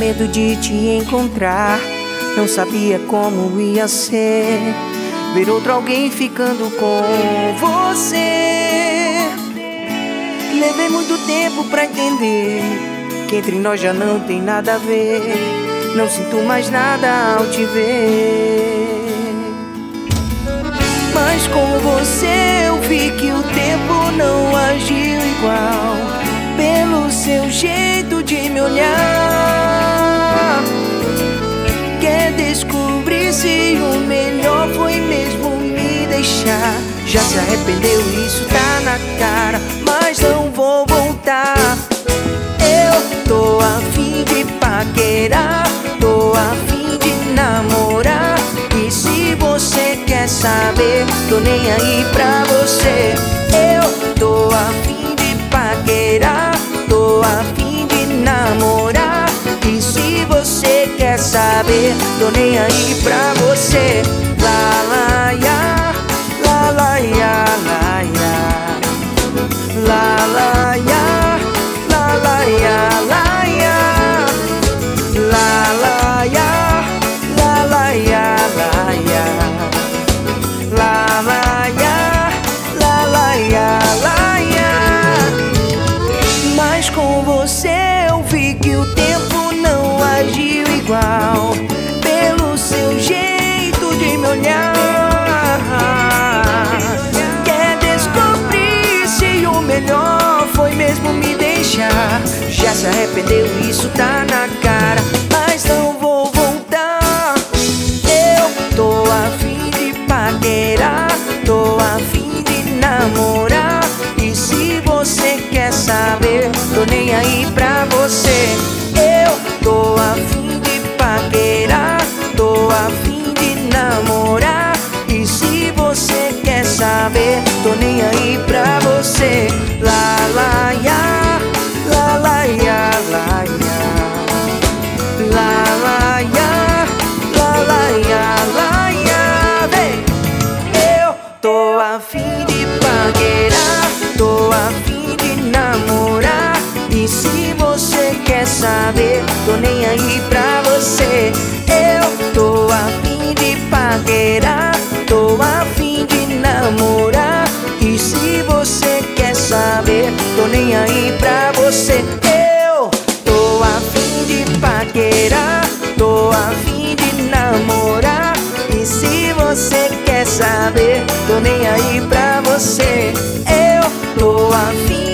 medo de te encontrar. Não sabia como ia ser ver outro alguém ficando com você. Levei muito tempo pra entender que entre nós já não tem nada a ver. Não sinto mais nada ao te ver. Mas com você eu vi que o tempo não agiu igual, pelo seu jeito de me olhar. Quer descobrir se o melhor foi mesmo me deixar. Já se arrependeu, isso tá na cara, mas não vou voltar. Eu tô a fim de paquerar, tô a fim de namorar. E se você quer saber, tô nem aí pra você. Eu tô a fim de paquerar, tô a fim de namorar. E se você quer saber, tô nem aí pra você. Lá, lá, ya, lá, lá, ya, lá, ya. Lá, lá, ya, lá, lá, ya, lá, ya. Lá, lá, ya, lá, lá, ya, lá, ya. Lá, lá, ya, lá, lá, ya, lá, ya. Mas com você eu vi que o tempo não agiu igual, pelo seu jeito de me olhar. Quer descobrir se o melhor foi mesmo me deixar. Já se arrependeu, isso tá na cara, mas não vou voltar. Eu tô a fim de paquerar, tô a fim de namorar. E se você quer saber, tô nem aí pra você. Eu tô a fim de paquerar, tô a fim de namorar. E se você quer saber, tô nem aí pra você. Lá, lá, ya, lá, lá, ya, lá, ya. Lá, lá, ya, lá, lá, ya, lá, ya. Vem! Eu tô a fim de paquerar, tô a fim de namorar. E se você quer saber, tô nem aí pra você. Eu tô a fim de paquerar, tô a fim de namorar. E se você quer saber, tô nem aí pra você. Eu tô a fim de paquerar, tô a fim de namorar. E se você quer saber, tô nem aí pra você. Eu tô a fim